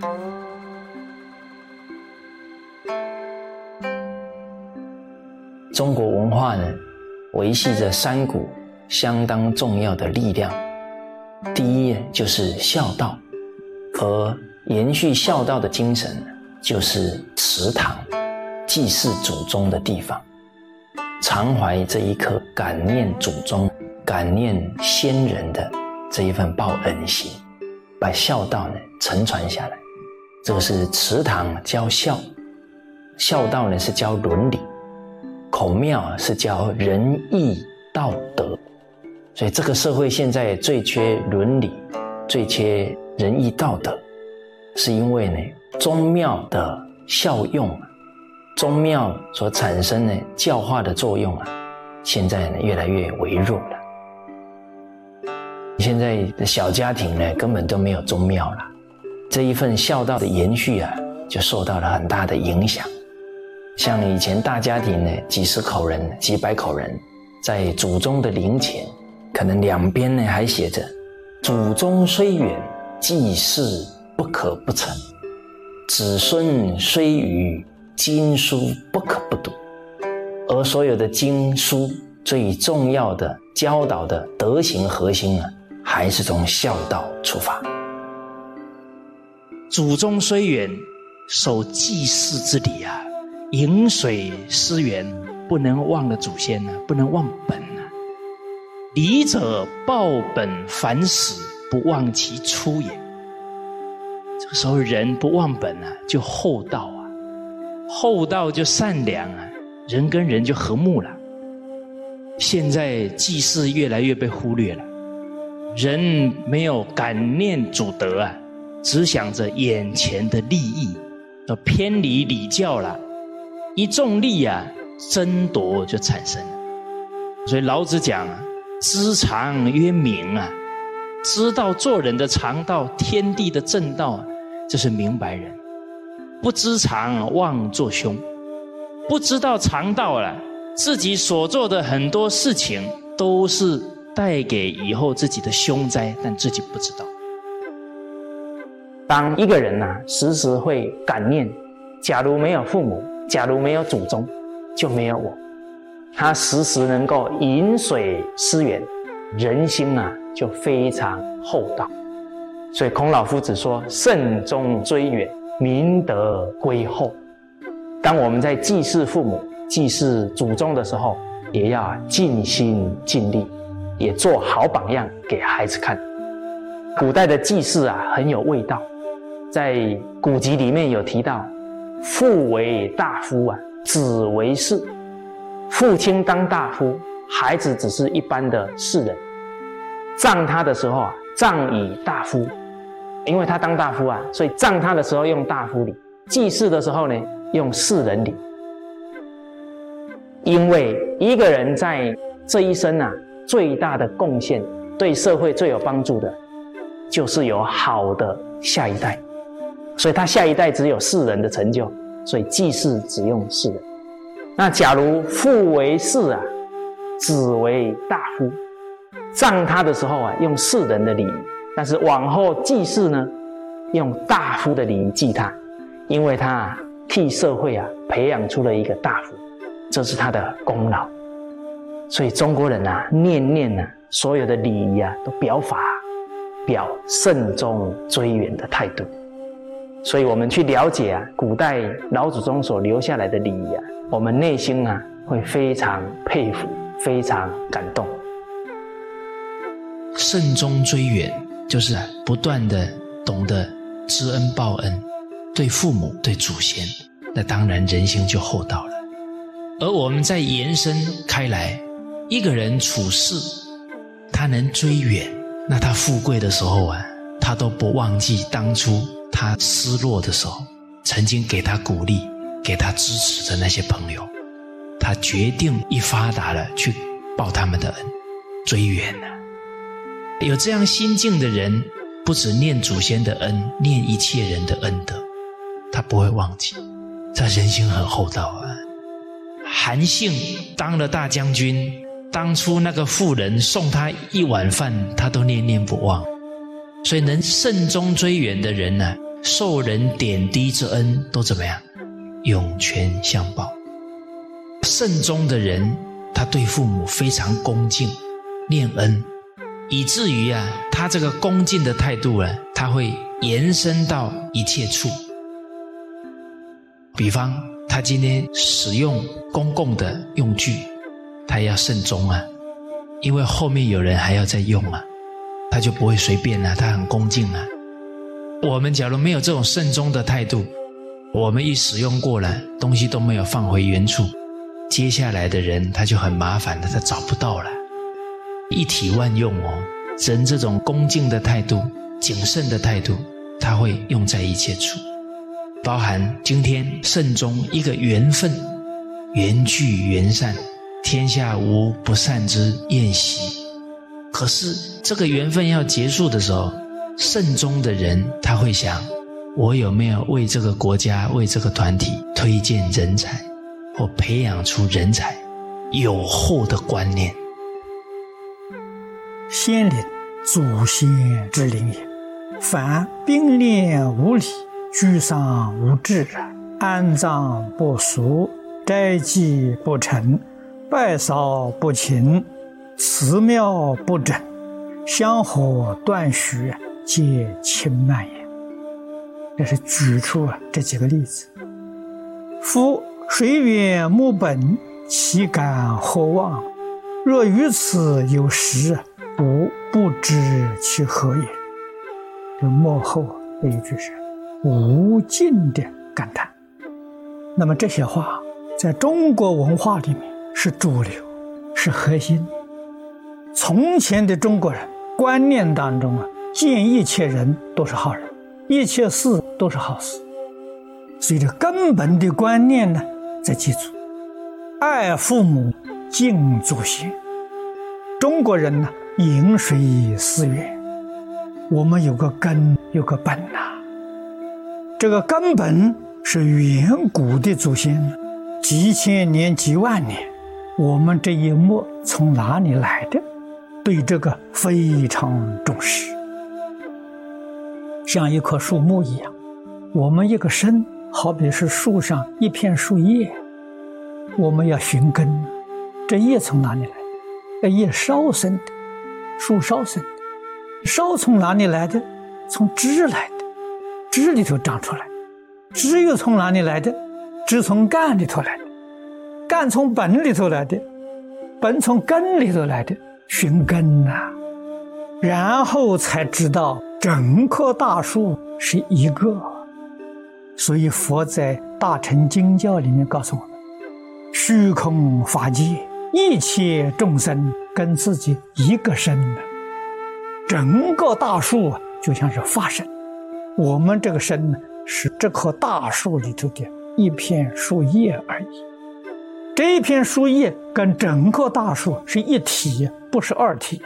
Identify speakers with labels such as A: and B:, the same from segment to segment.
A: 中国文化呢，维系着三股相当重要的力量。第一就是孝道，而延续孝道的精神就是祠堂，祭祀祖宗的地方，常怀这一颗感念祖宗、感念先人的这一份报恩心，把孝道呢承传下来。这个是祠堂教孝，孝道呢是教伦理，孔庙是教仁义道德。所以这个社会现在最缺伦理，最缺仁义道德，是因为呢宗庙的效用，宗庙所产生的教化的作用现在呢越来越微弱了。现在的小家庭呢根本都没有宗庙了，这一份孝道的延续就受到了很大的影响。像以前大家庭呢几十口人、几百口人，在祖宗的灵前，可能两边呢还写着祖宗虽远，祭祀不可不成，子孙虽愚，经书不可不读。而所有的经书最重要的教导的德行核心还是从孝道出发。
B: 祖宗虽远，守祭祀之礼饮水思源，不能忘了祖先不能忘本礼者报本反始，不忘其初也。这个时候人不忘本就厚道厚道就善良人跟人就和睦了。现在祭祀越来越被忽略了，人没有感念祖德只想着眼前的利益，偏离礼教了，一重利争夺就产生了。所以老子讲知常曰明知道做人的常道，天地的正道这是明白人。不知常妄作凶，不知道常道了，自己所做的很多事情都是带给以后自己的凶灾，但自己不知道。
C: 当一个人时时会感念，假如没有父母，假如没有祖宗，就没有我。他时时能够饮水思源，人心就非常厚道。所以孔老夫子说慎终追远，明德归厚。当我们在祭祀父母、祭祀祖宗的时候，也要尽心尽力，也做好榜样给孩子看。古代的祭祀很有味道，在古籍里面有提到，父为大夫子为士。父亲当大夫，孩子只是一般的士人。葬他的时候葬以大夫，因为他当大夫所以葬他的时候用大夫礼，祭祀的时候呢用士人礼。因为一个人在这一生最大的贡献，对社会最有帮助的，就是有好的下一代。所以他下一代只有士人的成就，所以祭祀只用士人。那假如父为士子为大夫，葬他的时候用士人的礼仪，但是往后祭祀呢用大夫的礼仪祭他，因为他替社会培养出了一个大夫，这是他的功劳。所以中国人念念所有的礼仪都表法，表慎终追远的态度。所以我们去了解古代老祖宗所留下来的礼仪我们内心会非常佩服，非常感动。
B: 慎终追远就是不断的懂得知恩报恩，对父母对祖先，那当然人心就厚道了。而我们再延伸开来，一个人处事他能追远，那他富贵的时候他都不忘记当初他失落的时候曾经给他鼓励给他支持的那些朋友，他决定一发达了去报他们的恩，追远了。有这样心境的人，不只念祖先的恩，念一切人的恩德，他不会忘记，这人心很厚道韩信当了大将军，当初那个妇人送他一碗饭，他都念念不忘。所以能慎终追远的人受人点滴之恩都怎么样？涌泉相报。慎终的人，他对父母非常恭敬念恩，以至于他这个恭敬的态度他会延伸到一切处。比方他今天使用公共的用具，他要慎终因为后面有人还要再用他就不会随便他很恭敬我们假如没有这种慎终的态度，我们一使用过了，东西都没有放回原处，接下来的人他就很麻烦了，他找不到了。一体万用人这种恭敬的态度、谨慎的态度，他会用在一切处，包含今天慎终一个缘分，缘聚缘散，天下无不散之宴席。可是这个缘分要结束的时候，慎终的人他会想，我有没有为这个国家、为这个团体推荐人才，或培养出人才，有后的观念。
D: 先灵，祖先之灵也。凡并列无礼，居丧无志，安葬不俗，斋祭不成，拜扫不勤，祠庙不整，香火断续，皆轻慢也。这是举出这几个例子。夫水远木本，其感何望？若于此有时，吾不知其何也。这末后的一句是无尽的感叹。那么这些话在中国文化里面是主流，是核心。从前的中国人观念当中见一切人都是好人，一切事都是好事，所以这根本的观念呢，在记住爱父母，敬祖先。中国人呢，饮水思源，我们有个根，有个本这个根本是远古的祖先，几千年几万年，我们这一脉从哪里来的？对这个非常重视，像一棵树木一样，我们一个身好比是树上一片树叶，我们要寻根，这叶从哪里来？这叶梢生的，树梢生的，梢从哪里来的？从枝来的，枝里头长出来，枝又从哪里来的？枝从干里头来的，干从本里头来的，本从根里头来的，寻根然后才知道整棵大树是一个。所以佛在大乘经教里面告诉我们，虚空法界一切众生跟自己一个身的，整个大树就像是法身，我们这个身呢，是这棵大树里头的一片树叶而已。这一片树叶跟整个大树是一体，不是二体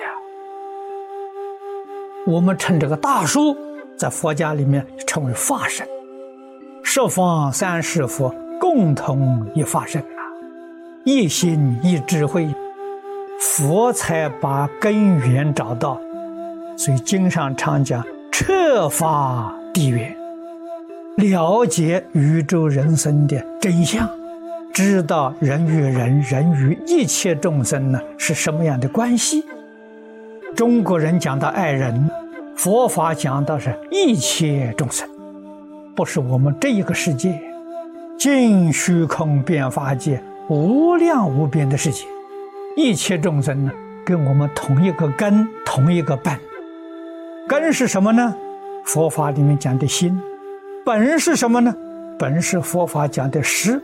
D: 我们称这个大树在佛家里面称为法身，十方三世佛共同一法身一心一智慧，佛才把根源找到。所以经上常讲彻法地源，了解宇宙人生的真相，知道人与人，人与一切众生呢是什么样的关系。中国人讲到爱人，佛法讲到是一切众生，不是我们这一个世界，尽虚空遍法界，无量无边的世界，一切众生呢跟我们同一个根，同一个本。根是什么呢？佛法里面讲的心。本是什么呢？本是佛法讲的识。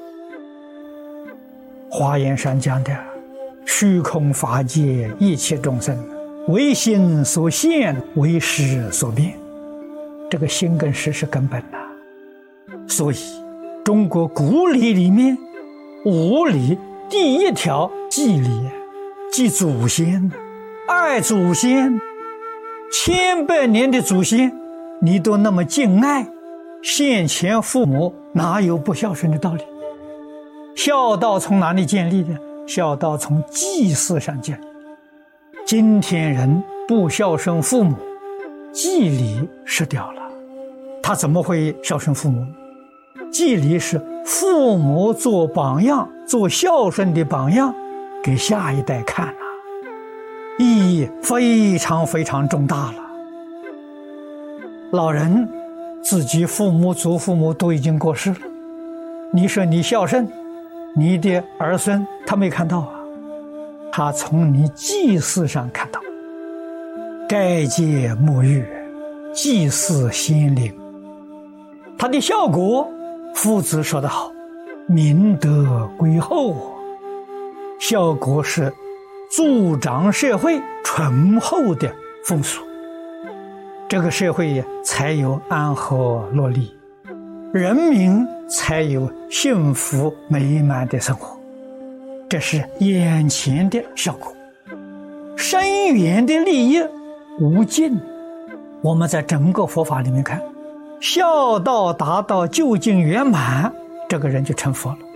D: 华严上讲的虚空法界一切众生，为心所现，为识所变。这个心跟识是根本所以中国古礼里面五礼第一条祭礼，祭祖先，爱祖先，千百年的祖先你都那么敬爱，先前父母哪有不孝顺的道理？孝道从哪里建立的？孝道从祭祀上建立。今天人不孝顺父母，祭礼失掉了， 他怎么会孝顺父母？祭礼是父母做榜样，做孝顺的榜样，给下一代看了，意义非常非常重大了。老人自己父母祖父母都已经过世了，你说你孝顺，你的儿孙他没看到啊，他从你祭祀上看到。斋戒沐浴，祭祀心灵，它的效果，夫子说得好，明德归厚，效果是助长社会醇厚的风俗，这个社会才有安和乐利，人民才有幸福美满的生活，这是眼前的效果。深远的利益无尽。我们在整个佛法里面看，孝道达到究竟圆满，这个人就成佛了。